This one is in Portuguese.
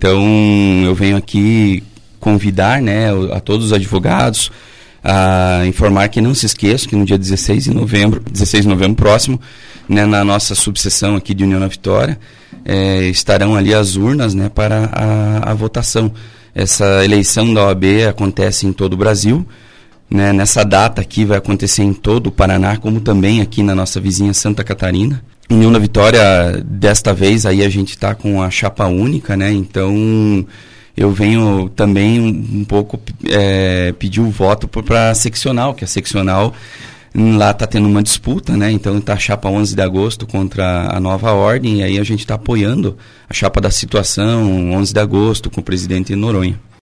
Então, eu venho aqui convidar, né, a todos os advogados a informar que não se esqueçam que no dia 16 de novembro próximo, né, na nossa subseção aqui de União na Vitória, estarão ali as urnas, né, para a votação. Essa eleição da OAB acontece em todo o Brasil, né, nessa data aqui vai acontecer em todo o Paraná, como também aqui na nossa vizinha Santa Catarina. União da Vitória, desta vez, aí a gente está com a chapa única, né, então eu venho também um pouco pedir o voto para a seccional, que a seccional lá está tendo uma disputa, né? Então está a chapa 11 de agosto contra a Nova Ordem, e aí a gente está apoiando a chapa da situação 11 de agosto com o presidente Noronha.